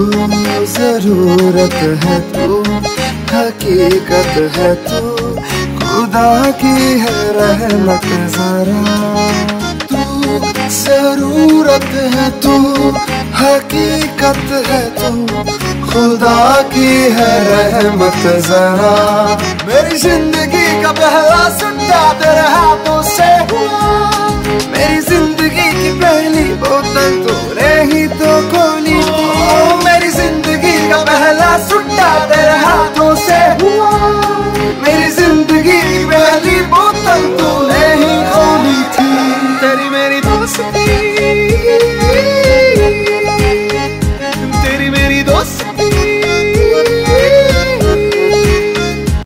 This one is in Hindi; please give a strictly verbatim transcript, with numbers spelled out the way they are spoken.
जरूरत है तू, हकीकत है तू, खुदा की है रहमत जरा। तू जरूरत है तू, हकीकत है तू, खुदा की है रहमत जरा। मेरी जिंदगी का पहला सट्टा तेरे हाथों से हुआ,